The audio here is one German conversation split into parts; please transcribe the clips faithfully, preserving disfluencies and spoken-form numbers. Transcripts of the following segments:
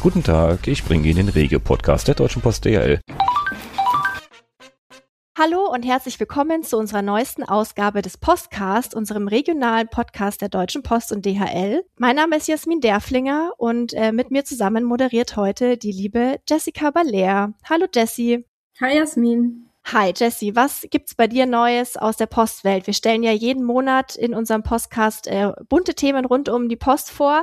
Guten Tag, ich bringe Ihnen den Regio-Podcast der Deutschen Post D H L. Hallo und herzlich willkommen zu unserer neuesten Ausgabe des Postcast, unserem regionalen Podcast der Deutschen Post und D H L. Mein Name ist Jasmin Derflinger und äh, mit mir zusammen moderiert heute die liebe Jessica Baller. Hallo Jessie. Hi Jasmin. Hi Jessie, was gibt's bei dir Neues aus der Postwelt? Wir stellen ja jeden Monat in unserem Podcast äh, bunte Themen rund um die Post vor.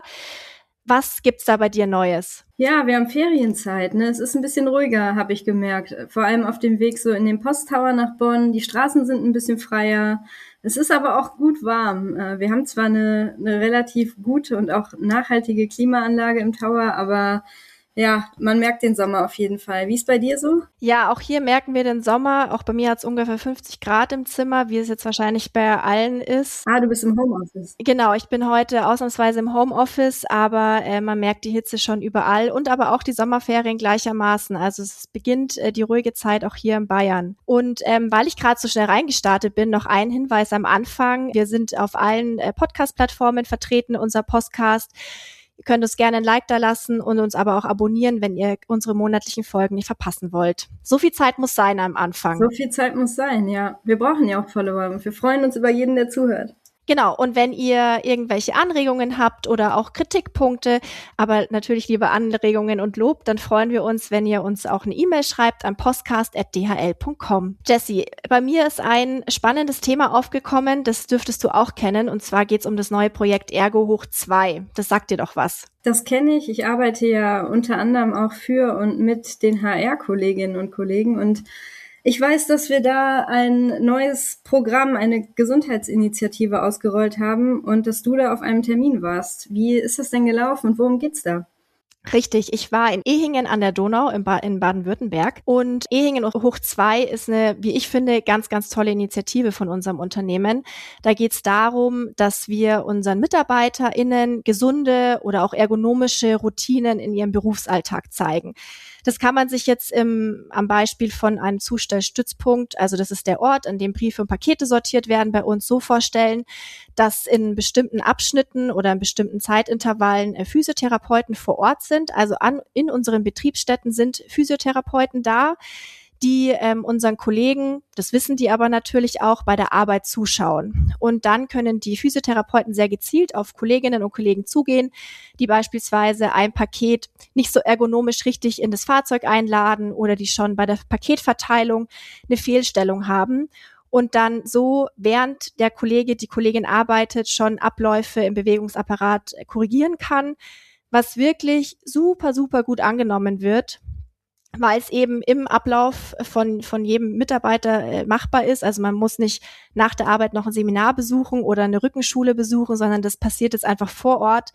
Was gibt's da bei dir Neues? Ja, wir haben Ferienzeit, ne? Es ist ein bisschen ruhiger, habe ich gemerkt. Vor allem auf dem Weg so in den Posttower nach Bonn. Die Straßen sind ein bisschen freier. Es ist aber auch gut warm. Wir haben zwar eine, eine relativ gute und auch nachhaltige Klimaanlage im Tower, aber ja, man merkt den Sommer auf jeden Fall. Wie ist bei dir so? Ja, auch hier merken wir den Sommer. Auch bei mir hat es ungefähr fünfzig Grad im Zimmer, wie es jetzt wahrscheinlich bei allen ist. Ah, du bist im Homeoffice. Genau, ich bin heute ausnahmsweise im Homeoffice, aber äh, man merkt die Hitze schon überall und aber auch die Sommerferien gleichermaßen. Also es beginnt äh, die ruhige Zeit auch hier in Bayern. Und ähm, weil ich gerade so schnell reingestartet bin, noch ein Hinweis am Anfang. Wir sind auf allen äh, Podcast-Plattformen vertreten, unser Podcast. Ihr könnt uns gerne ein Like da lassen und uns aber auch abonnieren, wenn ihr unsere monatlichen Folgen nicht verpassen wollt. So viel Zeit muss sein am Anfang. So viel Zeit muss sein, ja. Wir brauchen ja auch Follower und wir freuen uns über jeden, der zuhört. Genau, und wenn ihr irgendwelche Anregungen habt oder auch Kritikpunkte, aber natürlich lieber Anregungen und Lob, dann freuen wir uns, wenn ihr uns auch eine E-Mail schreibt an postcast at d h l punkt com. Jessie, bei mir ist ein spannendes Thema aufgekommen, das dürftest du auch kennen, und zwar geht es um das neue Projekt Ergo hoch zwei. Das sagt dir doch was. Das kenne ich. Ich arbeite ja unter anderem auch für und mit den H R-Kolleginnen und Kollegen und ich weiß, dass wir da ein neues Programm, eine Gesundheitsinitiative ausgerollt haben und dass du da auf einem Termin warst. Wie ist das denn gelaufen und worum geht's da? Richtig, ich war in Ehingen an der Donau in, ba- in Baden-Württemberg und Ehingen hoch zwei ist eine, wie ich finde, ganz, ganz tolle Initiative von unserem Unternehmen. Da geht es darum, dass wir unseren MitarbeiterInnen gesunde oder auch ergonomische Routinen in ihrem Berufsalltag zeigen. Das kann man sich jetzt im, am Beispiel von einem Zustellstützpunkt, also das ist der Ort, an dem Briefe und Pakete sortiert werden, bei uns so vorstellen, dass in bestimmten Abschnitten oder in bestimmten Zeitintervallen äh, Physiotherapeuten vor Ort sind. Also an, in unseren Betriebsstätten sind Physiotherapeuten da, die ähm, unseren Kollegen, das wissen die aber natürlich auch, bei der Arbeit zuschauen. Und dann können die Physiotherapeuten sehr gezielt auf Kolleginnen und Kollegen zugehen, die beispielsweise ein Paket nicht so ergonomisch richtig in das Fahrzeug einladen oder die schon bei der Paketverteilung eine Fehlstellung haben. Und dann so, während der Kollege, die Kollegin arbeitet, schon Abläufe im Bewegungsapparat korrigieren kann, was wirklich super, super gut angenommen wird, weil es eben im Ablauf von von jedem Mitarbeiter äh, machbar ist. Also man muss nicht nach der Arbeit noch ein Seminar besuchen oder eine Rückenschule besuchen, sondern das passiert jetzt einfach vor Ort.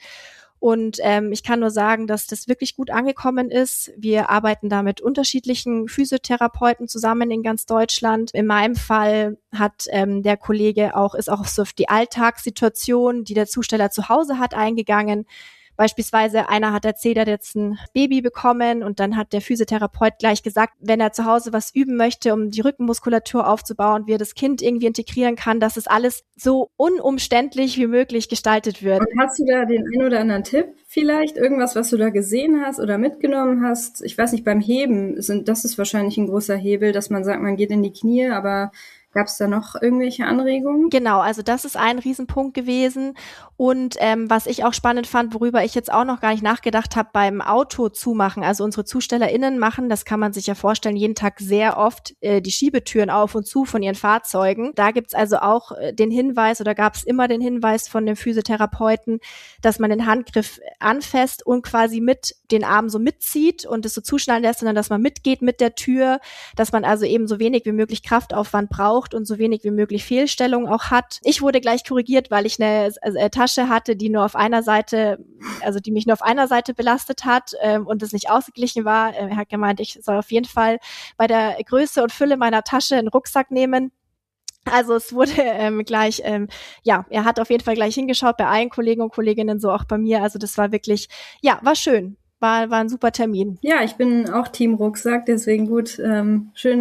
Und ähm, ich kann nur sagen, dass das wirklich gut angekommen ist. Wir arbeiten da mit unterschiedlichen Physiotherapeuten zusammen in ganz Deutschland. In meinem Fall hat ähm, der Kollege auch ist auch so auf die Alltagssituation, die der Zusteller zu Hause hat, eingegangen. Beispielsweise einer hat erzählt, er hat jetzt ein Baby bekommen und dann hat der Physiotherapeut gleich gesagt, wenn er zu Hause was üben möchte, um die Rückenmuskulatur aufzubauen, wie er das Kind irgendwie integrieren kann, dass es alles so unumständlich wie möglich gestaltet wird. Und hast du da den einen oder anderen Tipp vielleicht? Irgendwas, was du da gesehen hast oder mitgenommen hast? Ich weiß nicht, beim Heben, sind das ist wahrscheinlich ein großer Hebel, dass man sagt, man geht in die Knie, aber gab es da noch irgendwelche Anregungen? Genau, also das ist ein Riesenpunkt gewesen. Und ähm, was ich auch spannend fand, worüber ich jetzt auch noch gar nicht nachgedacht habe, beim Auto zumachen, also unsere ZustellerInnen machen, das kann man sich ja vorstellen, jeden Tag sehr oft äh, die Schiebetüren auf und zu von ihren Fahrzeugen. Da gibt's also auch äh, den Hinweis oder gab es immer den Hinweis von dem Physiotherapeuten, dass man den Handgriff anfasst und quasi mit den Arm so mitzieht und es so zuschnallen lässt, sondern dass man mitgeht mit der Tür, dass man also eben so wenig wie möglich Kraftaufwand braucht und so wenig wie möglich Fehlstellungen auch hat. Ich wurde gleich korrigiert, weil ich eine äh, Tasche hatte, die nur auf einer Seite, also die mich nur auf einer Seite belastet hat ähm, und es nicht ausgeglichen war. Er hat gemeint, ich soll auf jeden Fall bei der Größe und Fülle meiner Tasche einen Rucksack nehmen. Also es wurde ähm, gleich, ähm, ja, er hat auf jeden Fall gleich hingeschaut bei allen Kollegen und Kolleginnen, so auch bei mir. Also das war wirklich, ja, war schön. War, war ein super Termin. Ja, ich bin auch Team Rucksack, deswegen gut, ähm, schönes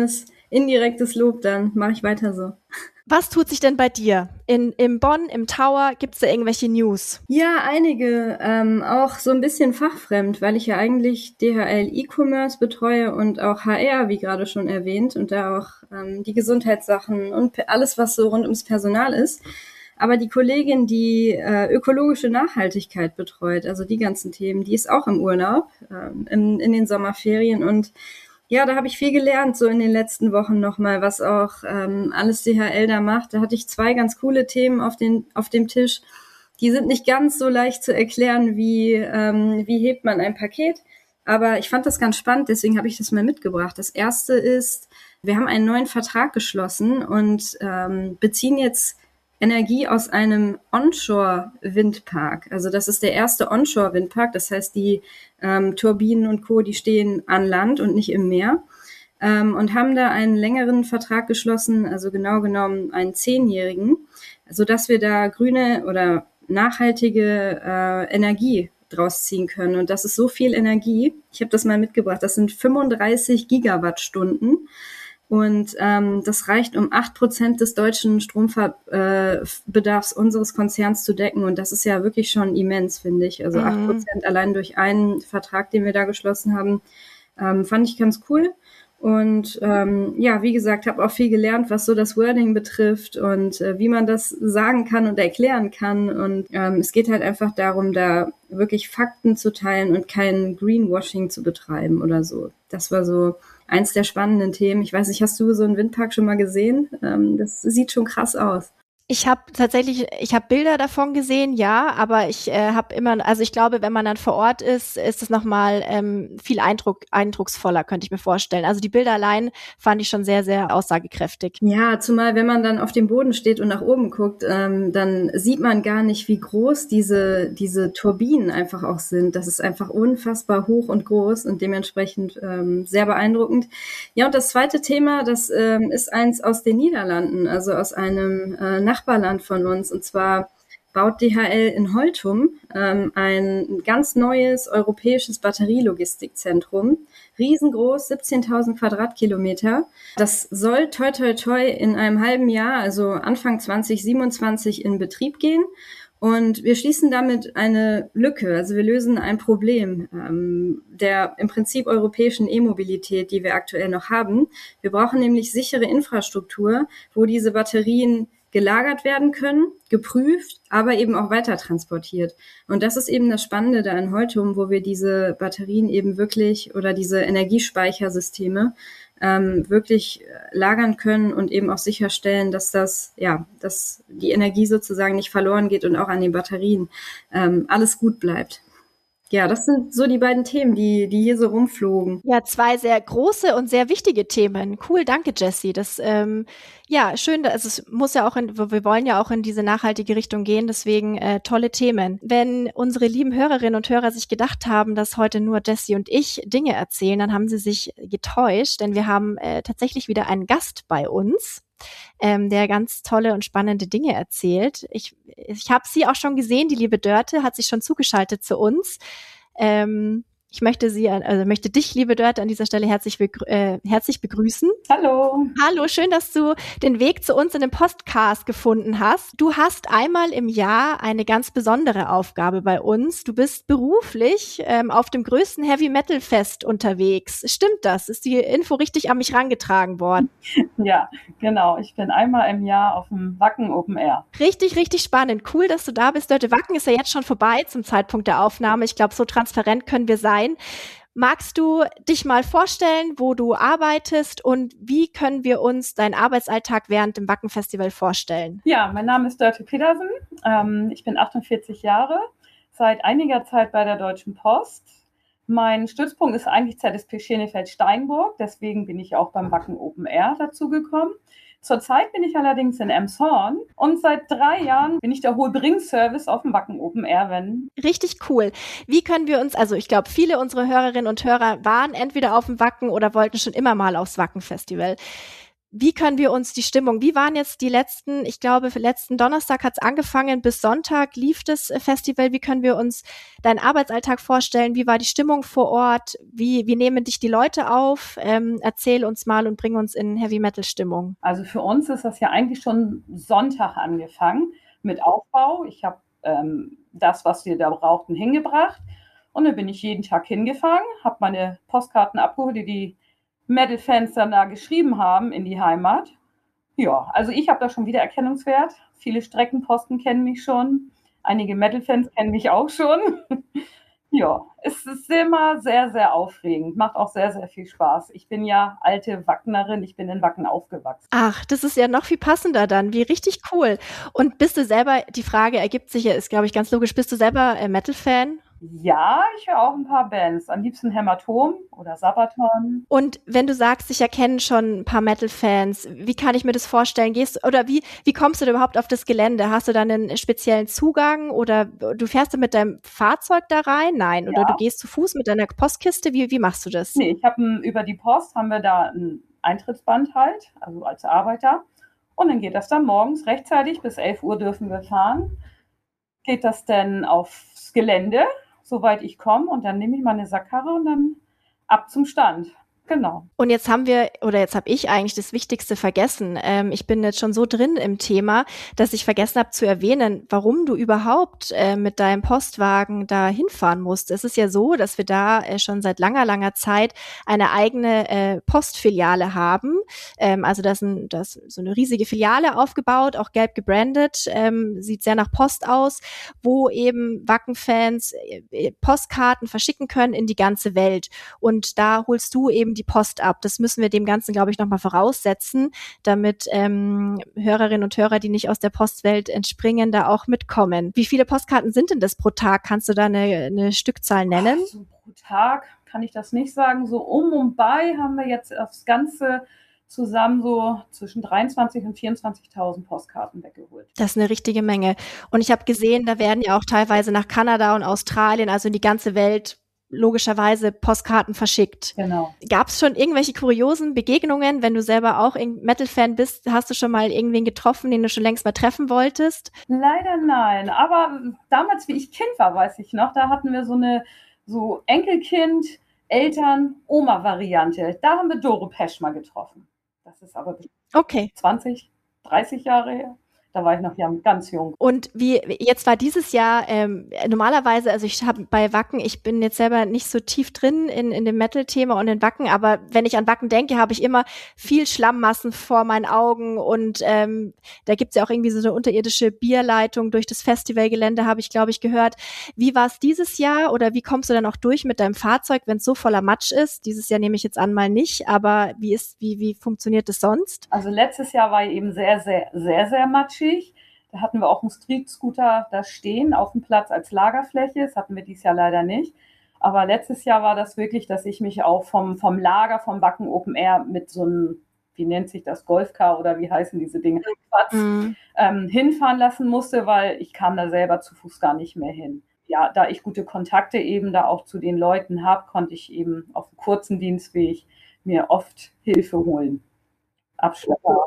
indirektes Lob, dann mache ich weiter so. Was tut sich denn bei dir? In, in Bonn, im Tower, gibt's da irgendwelche News? Ja, einige, ähm, auch so ein bisschen fachfremd, weil ich ja eigentlich D H L E-Commerce betreue und auch H R, wie gerade schon erwähnt, und da auch ähm, die Gesundheitssachen und alles, was so rund ums Personal ist. Aber die Kollegin, die äh, ökologische Nachhaltigkeit betreut, also die ganzen Themen, die ist auch im Urlaub, ähm, in, in den Sommerferien, und ja, da habe ich viel gelernt, so in den letzten Wochen nochmal, was auch ähm, alles D H L da macht. Da hatte ich zwei ganz coole Themen auf, den, auf dem Tisch. Die sind nicht ganz so leicht zu erklären, wie, ähm, wie hebt man ein Paket. Aber ich fand das ganz spannend, deswegen habe ich das mal mitgebracht. Das erste ist, wir haben einen neuen Vertrag geschlossen und ähm, beziehen jetzt Energie aus einem Onshore-Windpark. Also das ist der erste Onshore-Windpark. Das heißt, die ähm, Turbinen und Co., die stehen an Land und nicht im Meer. Ähm, und haben da einen längeren Vertrag geschlossen, also genau genommen einen zehnjährigen, sodass wir da grüne oder nachhaltige äh, Energie draus ziehen können. Und das ist so viel Energie. Ich habe das mal mitgebracht. Das sind fünfunddreißig Gigawattstunden. Und ähm, das reicht, um acht Prozent des deutschen Strombedarfs äh, unseres Konzerns zu decken. Und das ist ja wirklich schon immens, finde ich. Also acht Prozent allein durch einen Vertrag, den wir da geschlossen haben, ähm, fand ich ganz cool. Und ähm, ja, wie gesagt, habe auch viel gelernt, was so das Wording betrifft und äh, wie man das sagen kann und erklären kann. Und ähm, es geht halt einfach darum, da wirklich Fakten zu teilen und kein Greenwashing zu betreiben oder so. Das war so eins der spannenden Themen. Ich weiß nicht, hast du so einen Windpark schon mal gesehen? Ähm, das sieht schon krass aus. Ich habe tatsächlich, ich habe Bilder davon gesehen, ja, aber ich äh, habe immer, also ich glaube, wenn man dann vor Ort ist, ist es nochmal ähm, viel Eindruck, eindrucksvoller, könnte ich mir vorstellen. Also die Bilder allein fand ich schon sehr, sehr aussagekräftig. Ja, zumal wenn man dann auf dem Boden steht und nach oben guckt, ähm, dann sieht man gar nicht, wie groß diese diese Turbinen einfach auch sind. Das ist einfach unfassbar hoch und groß und dementsprechend ähm, sehr beeindruckend. Ja, und das zweite Thema, das ähm, ist eins aus den Niederlanden, also aus einem äh, Nachbarland von uns, und zwar baut D H L in Holtum ähm, ein ganz neues europäisches Batterielogistikzentrum, riesengroß, siebzehntausend Quadratkilometer. Das soll toi toi toi in einem halben Jahr, also Anfang zwanzig siebenundzwanzig, in Betrieb gehen. Und wir schließen damit eine Lücke, also wir lösen ein Problem ähm, der im Prinzip europäischen E-Mobilität, die wir aktuell noch haben. Wir brauchen nämlich sichere Infrastruktur, wo diese Batterien gelagert werden können, geprüft, aber eben auch weiter transportiert. Und das ist eben das Spannende da in Holtum, wo wir diese Batterien eben wirklich oder diese Energiespeichersysteme ähm, wirklich lagern können und eben auch sicherstellen, dass das, ja, dass die Energie sozusagen nicht verloren geht und auch an den Batterien ähm, alles gut bleibt. Ja, das sind so die beiden Themen, die, die hier so rumflogen. Ja, zwei sehr große und sehr wichtige Themen. Cool, danke, Jessie. Das, ähm, ja, schön, also es muss ja auch in, wir wollen ja auch in diese nachhaltige Richtung gehen, deswegen äh, tolle Themen. Wenn unsere lieben Hörerinnen und Hörer sich gedacht haben, dass heute nur Jessie und ich Dinge erzählen, dann haben sie sich getäuscht, denn wir haben äh, tatsächlich wieder einen Gast bei uns. Ähm, der ganz tolle und spannende Dinge erzählt. Ich, ich habe sie auch schon gesehen, die liebe Dörte hat sich schon zugeschaltet zu uns. Ähm, ich möchte sie, also möchte dich, liebe Dörte, an dieser Stelle herzlich, begrü- äh, herzlich begrüßen. Hallo. Hallo, schön, dass du den Weg zu uns in den Podcast gefunden hast. Du hast einmal im Jahr eine ganz besondere Aufgabe bei uns. Du bist beruflich ähm, auf dem größten Heavy Metal Fest unterwegs. Stimmt das? Ist die Info richtig an mich rangetragen worden? Ja, genau. Ich bin einmal im Jahr auf dem Wacken Open Air. Richtig, richtig spannend. Cool, dass du da bist. Dörte, Wacken ist ja jetzt schon vorbei zum Zeitpunkt der Aufnahme. Ich glaube, so transparent können wir sein. Magst du dich mal vorstellen, wo du arbeitest und wie können wir uns deinen Arbeitsalltag während dem Wacken-Festival vorstellen? Ja, mein Name ist Dörte Pedersen. Ähm, ich bin achtundvierzig Jahre, seit einiger Zeit bei der Deutschen Post. Mein Stützpunkt ist eigentlich Z S P Schenefeld-Steinburg, deswegen bin ich auch beim Wacken Open Air dazugekommen. Zurzeit bin ich allerdings in Elmshorn und seit drei Jahren bin ich der hohe Bring-Service auf dem Wacken Open Air. Wenn Richtig cool. Wie können wir uns, also ich glaube, viele unserer Hörerinnen und Hörer waren entweder auf dem Wacken oder wollten schon immer mal aufs Wacken-Festival. Wie können wir uns die Stimmung, wie waren jetzt die letzten, ich glaube, letzten Donnerstag hat es angefangen, bis Sonntag lief das Festival. Wie können wir uns deinen Arbeitsalltag vorstellen? Wie war die Stimmung vor Ort? Wie, wie nehmen dich die Leute auf? Ähm, erzähl uns mal und bring uns in Heavy-Metal-Stimmung. Also für uns ist das ja eigentlich schon Sonntag angefangen mit Aufbau. Ich habe ähm, das, was wir da brauchten, hingebracht. Und dann bin ich jeden Tag hingefahren, habe meine Postkarten abgeholt, die die Metal-Fans dann da geschrieben haben in die Heimat. Ja, also ich habe da schon wieder Erkennungswert. Viele Streckenposten kennen mich schon. Einige Metal-Fans kennen mich auch schon. Ja, es ist immer sehr, sehr aufregend. Macht auch sehr, sehr viel Spaß. Ich bin ja alte Wacknerin. Ich bin in Wacken aufgewachsen. Ach, das ist ja noch viel passender dann. Wie richtig cool. Und bist du selber, die Frage ergibt sich ja, ist glaube ich ganz logisch, bist du selber äh, Metal-Fan? Ja, ich höre auch ein paar Bands. Am liebsten Hämatom oder Sabaton. Und wenn du sagst, ich erkenne schon ein paar Metal-Fans, wie kann ich mir das vorstellen? Gehst du, oder wie, wie kommst du da überhaupt auf das Gelände? Hast du da einen speziellen Zugang oder du fährst du mit deinem Fahrzeug da rein? Nein. Oder Ja. du gehst zu Fuß mit deiner Postkiste? Wie, wie machst du das? Nee, ich habe über die Post haben wir da ein Eintrittsband halt, also als Arbeiter. Und dann geht das dann morgens rechtzeitig, bis elf Uhr dürfen wir fahren. Geht das dann aufs Gelände, soweit ich komme, und dann nehme ich meine Sackkarre und dann ab zum Stand. Genau. Und jetzt haben wir, oder jetzt habe ich eigentlich das Wichtigste vergessen. Ähm, ich bin jetzt schon so drin im Thema, dass ich vergessen habe zu erwähnen, warum du überhaupt äh, mit deinem Postwagen da hinfahren musst. Es ist ja so, dass wir da äh, schon seit langer, langer Zeit eine eigene äh, Postfiliale haben. Ähm, also da ist, ein, da ist so eine riesige Filiale aufgebaut, auch gelb gebrandet, ähm, sieht sehr nach Post aus, wo eben Wacken-Fans äh, Postkarten verschicken können in die ganze Welt. Und da holst du eben die Post ab. Das müssen wir dem Ganzen, glaube ich, nochmal voraussetzen, damit ähm, Hörerinnen und Hörer, die nicht aus der Postwelt entspringen, da auch mitkommen. Wie viele Postkarten sind denn das pro Tag? Kannst du da eine, eine Stückzahl nennen? Ach, so pro Tag kann ich das nicht sagen. So um und bei haben wir jetzt aufs Ganze zusammen so zwischen dreiundzwanzigtausend und vierundzwanzigtausend Postkarten weggeholt. Das ist eine richtige Menge. Und ich habe gesehen, da werden ja auch teilweise nach Kanada und Australien, also in die ganze Welt, logischerweise Postkarten verschickt. Genau. Gab es schon irgendwelche kuriosen Begegnungen, wenn du selber auch Metal-Fan bist? Hast du schon mal irgendwen getroffen, den du schon längst mal treffen wolltest? Leider nein, aber damals, wie ich Kind war, weiß ich noch, da hatten wir so eine so Enkelkind, Eltern, Oma-Variante. Da haben wir Doro Pesch mal getroffen. Das ist aber okay. zwanzig, dreißig Jahre her. Da war ich noch ganz jung. Und wie jetzt war dieses Jahr ähm, normalerweise, also ich habe bei Wacken, ich bin jetzt selber nicht so tief drin in, in dem Metal-Thema und in Wacken, aber wenn ich an Wacken denke, habe ich immer viel Schlammmassen vor meinen Augen und ähm, da gibt's ja auch irgendwie so eine unterirdische Bierleitung durch das Festivalgelände, habe ich, glaube ich, gehört. Wie war es dieses Jahr oder wie kommst du dann auch durch mit deinem Fahrzeug, wenn es so voller Matsch ist? Dieses Jahr nehme ich jetzt an mal nicht, aber wie ist, wie, wie funktioniert es sonst? Also letztes Jahr war eben sehr, sehr, sehr, sehr matschig. Da hatten wir auch einen Street-Scooter da stehen auf dem Platz als Lagerfläche. Das hatten wir dieses Jahr leider nicht. Aber letztes Jahr war das wirklich, dass ich mich auch vom, vom Lager, vom Wacken Open Air mit so einem, wie nennt sich das, Golfcar oder wie heißen diese Dinge, mhm. ähm, hinfahren lassen musste, weil ich kam da selber zu Fuß gar nicht mehr hin. Ja, da ich gute Kontakte eben da auch zu den Leuten habe, konnte ich eben auf dem kurzen Dienstweg mir oft Hilfe holen. Abschlepper.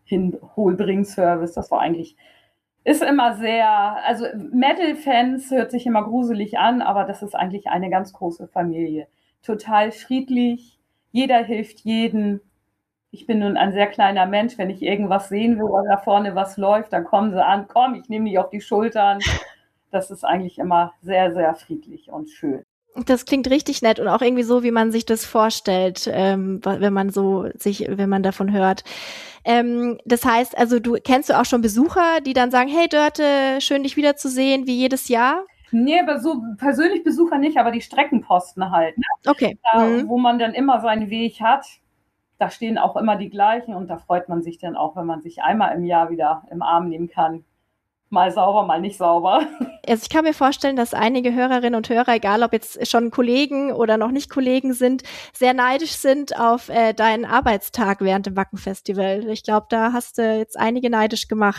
Hinholbring-Service, das war eigentlich, ist immer sehr, also Metal-Fans hört sich immer gruselig an, aber das ist eigentlich eine ganz große Familie. Total friedlich, jeder hilft jedem. Ich bin nun ein sehr kleiner Mensch, wenn ich irgendwas sehen will oder da vorne was läuft, dann kommen sie an, komm, ich nehme dich auf die Schultern. Das ist eigentlich immer sehr, sehr friedlich und schön. Das klingt richtig nett und auch irgendwie so, wie man sich das vorstellt, ähm, wenn man so sich, wenn man davon hört. Ähm, das heißt, also du kennst du auch schon Besucher, die dann sagen, hey Dörte, schön dich wiederzusehen, wie jedes Jahr? Nee, aber so persönlich Besucher nicht, aber die Streckenposten halt. Ne? Okay. Da, mhm. Wo man dann immer seinen Weg hat, da stehen auch immer die gleichen und da freut man sich dann auch, wenn man sich einmal im Jahr wieder im Arm nehmen kann. Mal sauber, mal nicht sauber. Also ich kann mir vorstellen, dass einige Hörerinnen und Hörer, egal ob jetzt schon Kollegen oder noch nicht Kollegen sind, sehr neidisch sind auf äh, deinen Arbeitstag während dem Wacken-Festival. Ich glaube, da hast du jetzt einige neidisch gemacht.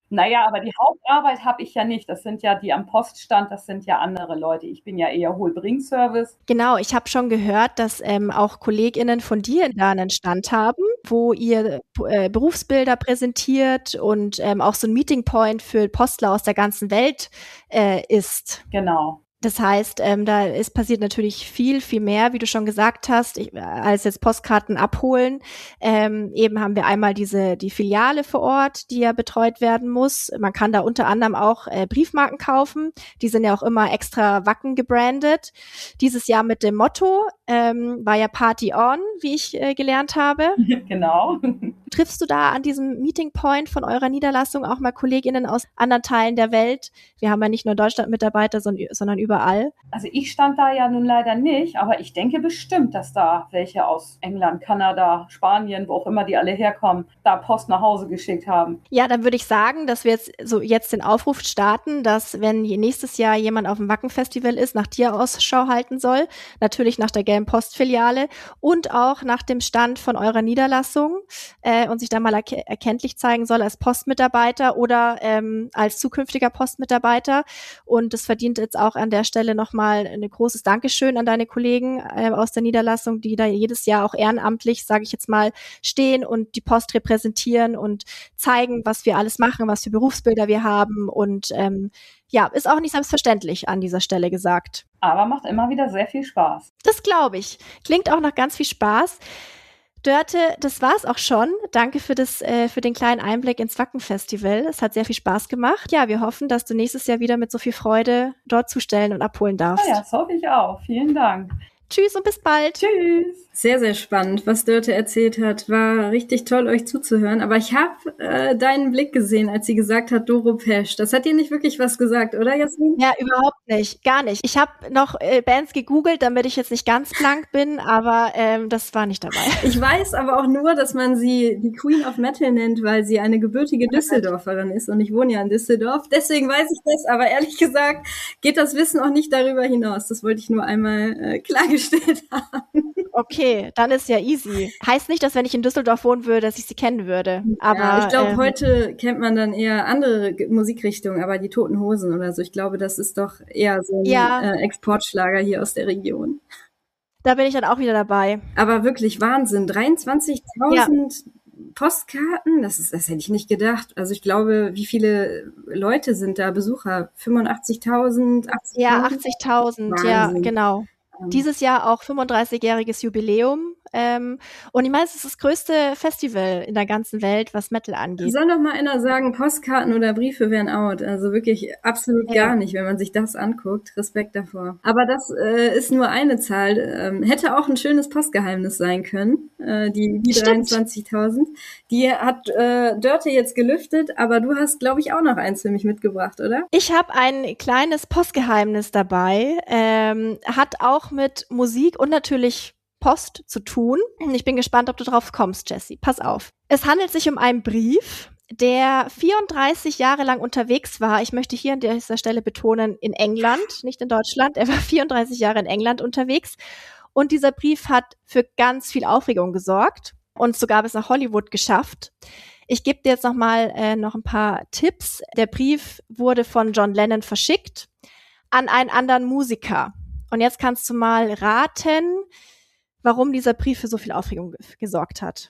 Naja, aber die Hauptarbeit habe ich ja nicht. Das sind ja die am Poststand, das sind ja andere Leute. Ich bin ja eher Holbring-Service. Genau, ich habe schon gehört, dass ähm, auch KollegInnen von dir da einen Stand haben, wo ihr äh, Berufsbilder präsentiert und ähm, auch so ein Meeting Point für Postler aus der ganzen Welt äh, ist. Genau. Das heißt, ähm, da ist passiert natürlich viel, viel mehr, wie du schon gesagt hast, ich, als jetzt Postkarten abholen. Ähm, eben haben wir einmal diese die Filiale vor Ort, die ja betreut werden muss. Man kann da unter anderem auch äh, Briefmarken kaufen. Die sind ja auch immer extra Wacken gebrandet. Dieses Jahr mit dem Motto ähm, war ja Party on, wie ich äh, gelernt habe. Genau. Triffst du da an diesem Meeting Point von eurer Niederlassung auch mal KollegInnen aus anderen Teilen der Welt? Wir haben ja nicht nur Deutschland-Mitarbeiter, sondern überall. Also ich stand da ja nun leider nicht, aber ich denke bestimmt, dass da welche aus England, Kanada, Spanien, wo auch immer die alle herkommen, da Post nach Hause geschickt haben. Ja, dann würde ich sagen, dass wir jetzt so jetzt den Aufruf starten, dass wenn nächstes Jahr jemand auf dem Wacken-Festival ist, nach dir Ausschau halten soll, natürlich nach der Gelben Post-Filiale und auch nach dem Stand von eurer Niederlassung äh, und sich da mal erke- erkenntlich zeigen soll als Postmitarbeiter oder ähm, als zukünftiger Postmitarbeiter. Und das verdient jetzt auch an der Stelle nochmal ein großes Dankeschön an deine Kollegen äh, aus der Niederlassung, die da jedes Jahr auch ehrenamtlich, sage ich jetzt mal, stehen und die Post repräsentieren und zeigen, was wir alles machen, was für Berufsbilder wir haben. Und ähm, ja, ist auch nicht selbstverständlich an dieser Stelle gesagt. Aber macht immer wieder sehr viel Spaß. Das glaube ich. Klingt auch nach ganz viel Spaß. Dörte, das war's auch schon. Danke für das, äh, für den kleinen Einblick ins Wacken-Festival. Es hat sehr viel Spaß gemacht. Ja, wir hoffen, dass du nächstes Jahr wieder mit so viel Freude dort zustellen und abholen darfst. Ja, ja, das hoffe ich auch. Vielen Dank. Tschüss und bis bald. Tschüss. Sehr, sehr spannend, was Dörte erzählt hat. War richtig toll, euch zuzuhören. Aber ich habe äh, deinen Blick gesehen, als sie gesagt hat, Doro Pesch. Das hat dir nicht wirklich was gesagt, oder, Jasmin? Ja, überhaupt nicht. Gar nicht. Ich habe noch äh, Bands gegoogelt, damit ich jetzt nicht ganz blank bin, aber ähm, das war nicht dabei. Ich weiß aber auch nur, dass man sie die Queen of Metal nennt, weil sie eine gebürtige Düsseldorferin ist. Und ich wohne ja in Düsseldorf. Deswegen weiß ich das. Aber ehrlich gesagt geht das Wissen auch nicht darüber hinaus. Das wollte ich nur einmal äh, klargestellt haben. Okay, dann ist ja easy. Heißt nicht, dass wenn ich in Düsseldorf wohnen würde, dass ich sie kennen würde. Aber ja, ich glaube, ähm, heute kennt man dann eher andere G- Musikrichtungen, aber die Toten Hosen oder so. Ich glaube, das ist doch eher so ein Ja. äh, Exportschlager hier aus der Region. da bin ich dann auch wieder dabei. Aber wirklich Wahnsinn. dreiundzwanzigtausend Postkarten, das ist, das hätte ich nicht gedacht. Also ich glaube, wie viele Leute sind da Besucher? fünfundachtzigtausend, achtzigtausend? Ja, achtzigtausend, ja, Wahnsinn. genau. Ähm, Dieses Jahr auch fünfunddreißigjähriges Jubiläum. Ähm, und ich meine, es ist das größte Festival in der ganzen Welt, was Metal angeht. Soll doch mal einer sagen, Postkarten oder Briefe wären out. Also wirklich absolut Ja. gar nicht, wenn man sich das anguckt. Respekt davor. Aber das äh, ist nur eine Zahl. Ähm, hätte auch ein schönes Postgeheimnis sein können, äh, die, die Stimmt. dreiundzwanzigtausend. Die hat äh, Dörte jetzt gelüftet, aber du hast, glaube ich, auch noch eins für mich mitgebracht, oder? Ich habe ein kleines Postgeheimnis dabei. Ähm, hat auch mit Musik und natürlich Post zu tun. Ich bin gespannt, ob du drauf kommst, Jessie. Pass auf. Es handelt sich um einen Brief, der vierunddreißig Jahre lang unterwegs war. Ich möchte hier an dieser Stelle betonen, in England, nicht in Deutschland. Er war vierunddreißig Jahre in England unterwegs. Und dieser Brief hat für ganz viel Aufregung gesorgt und sogar bis nach Hollywood geschafft. Ich gebe dir jetzt noch mal äh, noch ein paar Tipps. Der Brief wurde von John Lennon verschickt an einen anderen Musiker. Und jetzt kannst du mal raten, warum dieser Brief für so viel Aufregung ge- gesorgt hat.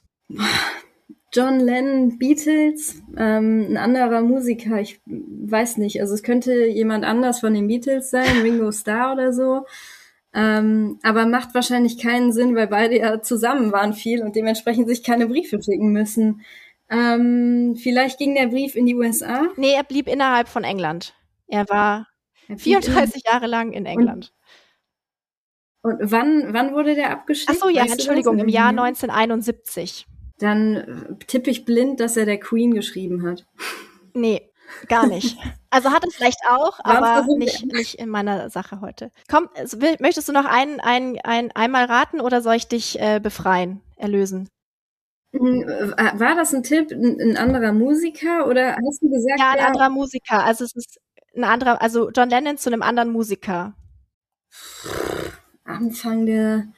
John Lennon, Beatles, ähm, ein anderer Musiker, ich weiß nicht, also es könnte jemand anders von den Beatles sein, Ringo Starr oder so, ähm, aber macht wahrscheinlich keinen Sinn, weil beide ja zusammen waren viel und dementsprechend sich keine Briefe schicken müssen. Ähm, vielleicht ging der Brief in die U S A? Nee, er blieb innerhalb von England. Er war Er blieb vierunddreißig Jahre lang in England. in- Und wann, wann wurde der abgeschickt? Ach so, ja, Weißt du das? Entschuldigung, im Jahr Ja. neunzehnhunderteinundsiebzig. Dann äh, tippe ich blind, dass er der Queen geschrieben hat. Nee, gar nicht. Also hat es vielleicht auch, War ein aber Versuch nicht, nicht in meiner Sache heute. Komm, also will, möchtest du noch ein, ein, ein, einmal raten oder soll ich dich äh, befreien, erlösen? Hm, äh, War das ein Tipp, ein, ein anderer Musiker oder hast du gesagt, Ja, ein der anderer Musiker. Also es ist ein anderer, also John Lennon zu einem anderen Musiker. Anfang der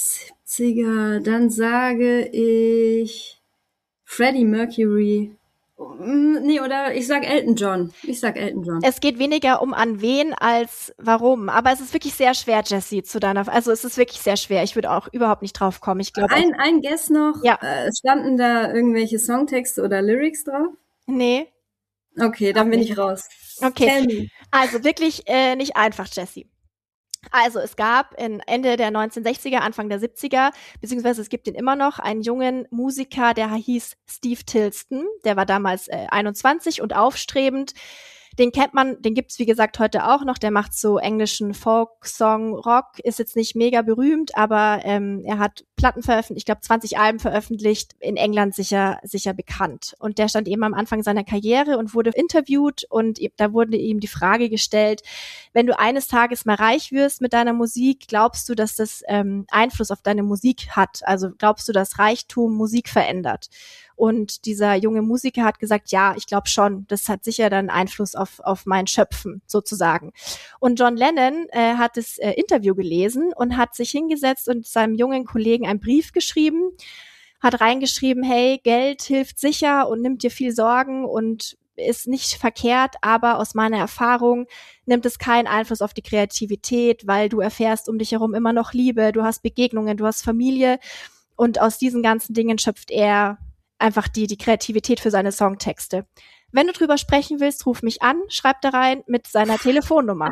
siebziger, dann sage ich Freddie Mercury. Nee, oder ich sag Elton John. Ich sag Elton John. Es geht weniger um an wen als warum. Aber es ist wirklich sehr schwer, Jessie, zu deiner... Also es ist wirklich sehr schwer. Ich würde auch überhaupt nicht drauf kommen. Ich glaube, ein, ein Guess noch. Ja. Äh, standen da irgendwelche Songtexte oder Lyrics drauf? Nee. Okay, dann bin ich raus. Okay. Also wirklich äh, nicht einfach, Jessie. Also es gab in Ende der neunzehnhundertsechziger, Anfang der siebziger, beziehungsweise es gibt ihn immer noch, einen jungen Musiker, der hieß Steve Tilston. Der war damals äh, einundzwanzig und aufstrebend. Den kennt man, den gibt's wie gesagt heute auch noch. Der macht so englischen Folk-Song, Rock, ist jetzt nicht mega berühmt, aber ähm, er hat Platten veröffentlicht, ich glaube zwanzig Alben veröffentlicht, in England sicher sicher bekannt. Und der stand eben am Anfang seiner Karriere und wurde interviewt und da wurde ihm die Frage gestellt, wenn du eines Tages mal reich wirst mit deiner Musik, glaubst du, dass das ähm, Einfluss auf deine Musik hat? Also glaubst du, dass Reichtum Musik verändert? Und dieser junge Musiker hat gesagt, ja, ich glaube schon, das hat sicher dann Einfluss auf auf mein Schöpfen sozusagen. Und John Lennon äh, hat das äh, Interview gelesen und hat sich hingesetzt und seinem jungen Kollegen einen Brief geschrieben, hat reingeschrieben, hey, Geld hilft sicher und nimmt dir viel Sorgen und ist nicht verkehrt, aber aus meiner Erfahrung nimmt es keinen Einfluss auf die Kreativität, weil du erfährst um dich herum immer noch Liebe, du hast Begegnungen, du hast Familie und aus diesen ganzen Dingen schöpft er einfach die, die Kreativität für seine Songtexte. Wenn du drüber sprechen willst, ruf mich an, schreib da rein mit seiner Telefonnummer.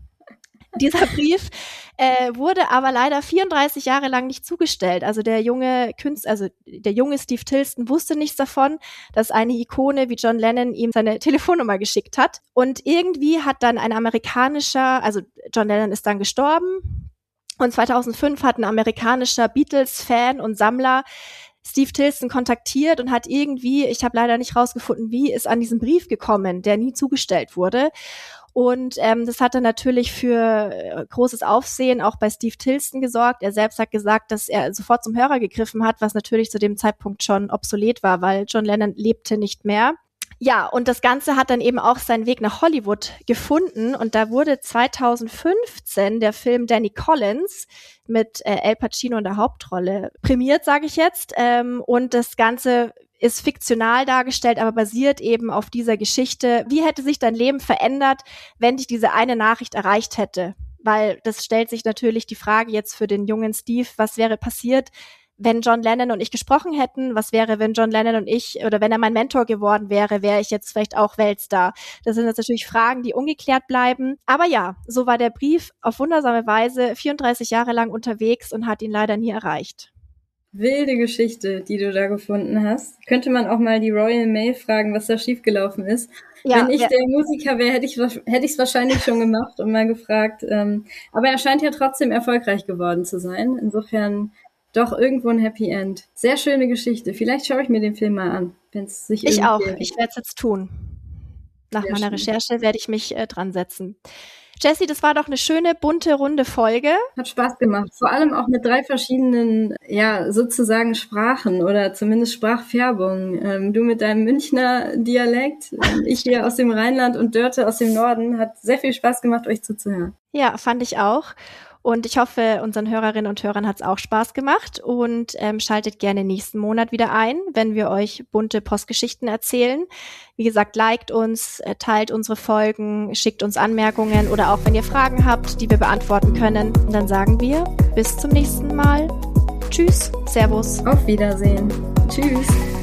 Dieser Brief äh, wurde aber leider vierunddreißig Jahre lang nicht zugestellt. Also der junge Künstler, also der junge Steve Tilston wusste nichts davon, dass eine Ikone wie John Lennon ihm seine Telefonnummer geschickt hat. Und irgendwie hat dann ein amerikanischer, also John Lennon ist dann gestorben. Und zweitausendfünf hat ein amerikanischer Beatles-Fan und Sammler Steve Tilston kontaktiert und hat irgendwie, ich habe leider nicht rausgefunden, wie, ist an diesen Brief gekommen, der nie zugestellt wurde. Und ähm, das hat dann natürlich für äh, großes Aufsehen auch bei Steve Tilston gesorgt. Er selbst hat gesagt, dass er sofort zum Hörer gegriffen hat, was natürlich zu dem Zeitpunkt schon obsolet war, weil John Lennon lebte nicht mehr. Ja, und das Ganze hat dann eben auch seinen Weg nach Hollywood gefunden und da wurde zweitausendfünfzehn der Film Danny Collins mit äh, Al Pacino in der Hauptrolle prämiert, sage ich jetzt, ähm, und das Ganze ist fiktional dargestellt, aber basiert eben auf dieser Geschichte. Wie hätte sich dein Leben verändert, wenn dich diese eine Nachricht erreicht hätte? Weil das stellt sich natürlich die Frage jetzt für den jungen Steve, was wäre passiert, wenn John Lennon und ich gesprochen hätten, was wäre, wenn John Lennon und ich, oder wenn er mein Mentor geworden wäre, wäre ich jetzt vielleicht auch Weltstar. Das sind jetzt natürlich Fragen, die ungeklärt bleiben. Aber ja, so war der Brief auf wundersame Weise vierunddreißig Jahre lang unterwegs und hat ihn leider nie erreicht. Wilde Geschichte, die du da gefunden hast. Könnte man auch mal die Royal Mail fragen, was da schiefgelaufen ist. Ja, wenn ich ja. der Musiker wäre, hätte ich hätte ich es wahrscheinlich schon gemacht und mal gefragt. Ähm, aber er scheint ja trotzdem erfolgreich geworden zu sein. Insofern doch irgendwo ein Happy End. Sehr schöne Geschichte. Vielleicht schaue ich mir den Film mal an, wenn es sich Ich auch. Geht. Ich werde es jetzt tun. Nach Sehr meiner schön. Recherche werde ich mich äh, dran setzen. Jessie, das war doch eine schöne, bunte, runde Folge. Hat Spaß gemacht. Vor allem auch mit drei verschiedenen, ja, sozusagen Sprachen oder zumindest Sprachfärbungen. Ähm, du mit deinem Münchner Dialekt, ich hier aus dem Rheinland und Dörte aus dem Norden. Hat sehr viel Spaß gemacht, euch zuzuhören. Ja, fand ich auch. Und ich hoffe, unseren Hörerinnen und Hörern hat es auch Spaß gemacht und ähm, schaltet gerne nächsten Monat wieder ein, wenn wir euch bunte Postgeschichten erzählen. Wie gesagt, liked uns, teilt unsere Folgen, schickt uns Anmerkungen oder auch wenn ihr Fragen habt, die wir beantworten können. Und dann sagen wir bis zum nächsten Mal. Tschüss, Servus. Auf Wiedersehen. Tschüss.